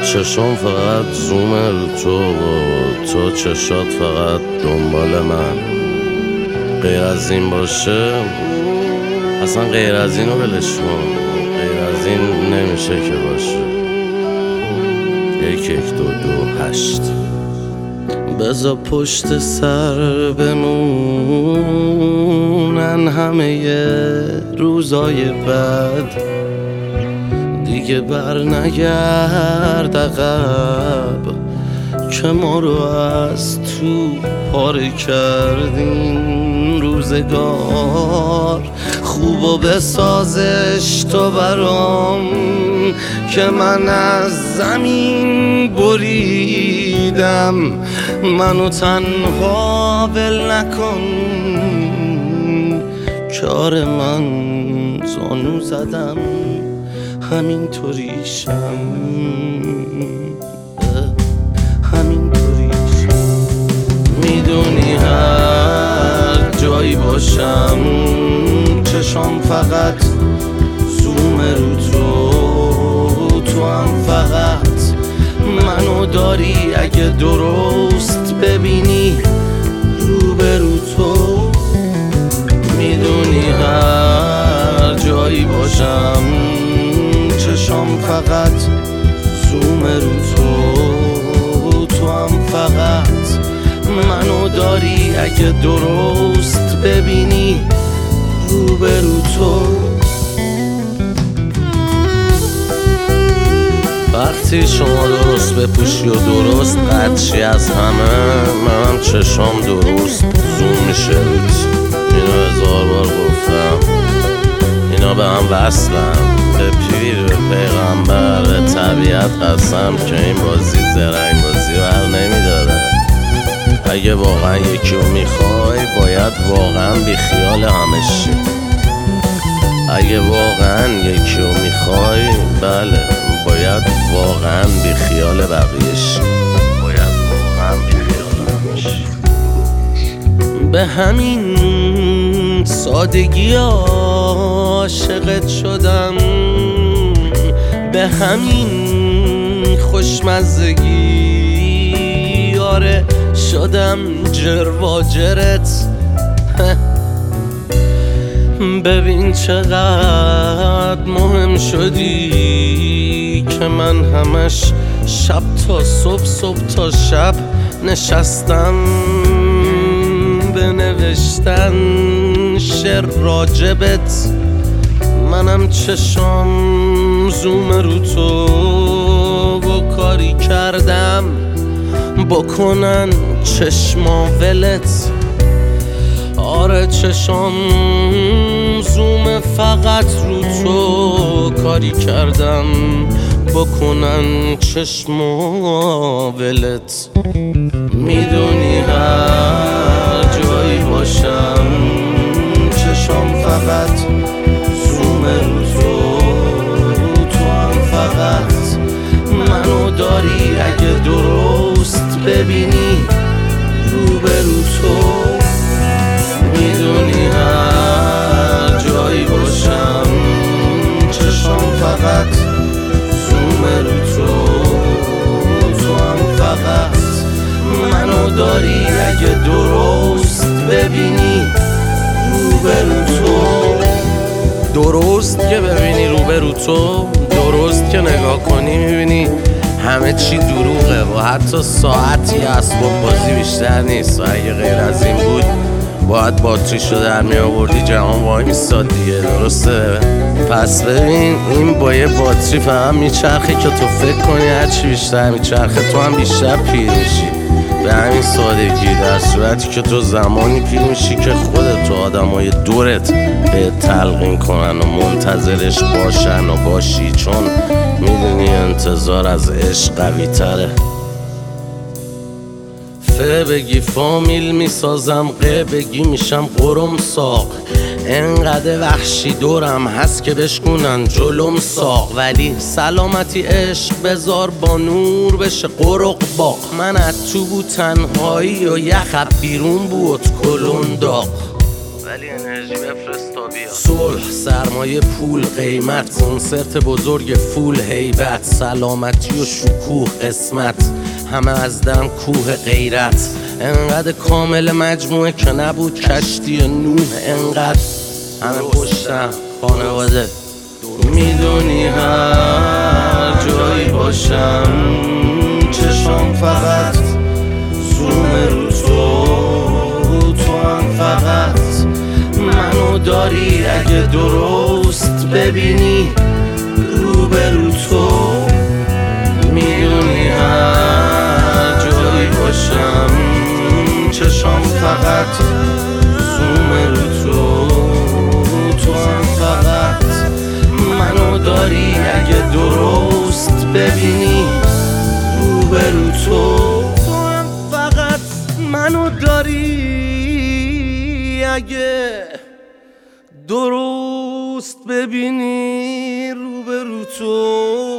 چشم فقط زوم رو تو چشات فقط دنبال من. غیر از این باشه اصلا غیر از اینو ولش کن، غیر از این نمیشه که باشه. 1 1 2 2 8 بذار پشت سر بمونن همه روزای بد، دیگه بر نگرد عقب که ما رو از تو پاره کردین. روزگار خوبو بسازش تو برام که من از زمین بریدم. منو تنها ول نکن کار من زانو زدم همینطوریشم همینطوریشم. میدونی هر جایی باشم چشام فقط زوم رو تو هم فقط منو داری. اگه درست ببینی روبرو تو، میدونی هر جایی باشم چشام فقط زوم رو تو هم فقط منو داری. اگه درست ببینی روبرو تو. وقتی شما درست بپوشی و درست قدشی از همه، منم چشام درست زوم میشه روت. اینو 1000 بار گفتم، اینا به هم وصلن، به پیر، به پیغمبر، به طبیعت قسم که این بازی زرنگ بازی بر نمیداره. اگه واقعا یکی رو میخوای باید واقعا بی خیال همشی. اگه واقعا یکی رو میخوای بله باید واقعا بی خیال بقیه‌شی. باید واقعا بی خیال همشی. به همین سادگی عاشقت شدم، به همین خوشمزگی آره شدم جرواجرت. ببین چقدر مهم شدی که من همش شب تا صبح، صبح تا شب نشستم بنوشتن شعر راجبت. منم چشام زوم رو تو و کاری کردم بکنن چشما ولت. آره چشام زوم فقط رو تو کاری کردم بکنن چشما ولت. میدونی هر جایی باشم چشام فقط زوم رو تو هم فقط منو داری. اگه درست ببینی روبرو تو، میدونی هر جایی باشم چشام فقط زوم رو تو هم فقط منو داری. اگه درست ببینی روبرو تو. درست که ببینی روبرو تو، درست که نگاه کنی میبینی همه چی دروغه و حتی ساعتی اسباب بازی بیشتر نیست. و اگه غیر از این بود باید باتریشو در می آوردی جهان وای میستاد دیگه، درسته؟ پس ببین این با یه باتری فهم میچرخه که تو فکر کنی هرچی بیشتر میچرخه تو هم بیشتر پیر میشی. به همین سادگی، در صورتی که تو زمانی پیر میشی که خودت و آدمای دورت به تلقین کنن و منتظرش باشن و باشی، چون میدونی انتظار از عشق قوی تره. ف بگی فامیل میسازم، ق بگی میشم قرم ساق. انقدر وحشی دورم هست که بشکنن جلوم ساق. ولی سلامتی عشق بذار با نور بشه قرق باق. من از تو بود تنهایی و یخب بیرون بود کلون داغ. ولی انرژی بفرست صلح، سرمایه، پول، قیمت، کنسرت بزرگ، فول، هیبت، سلامتی و شکوه، قسمت، همه از دم کوه غیرت. انقدر کامل مجموعه که نبود کشتی نوح. انقدر همه پشتم خانواده. میدونی هر جایی باشم چشم فقط زوم رو تو هم فقط منو داری. اگه درست ببینی روبرو تو. میدونی هر جایی باشم چشم فقط زوم رو تو هم فقط منو داری. اگه درست ببینی روبرو تو هم فقط منو داری. اگه درست ببینی روبرو تو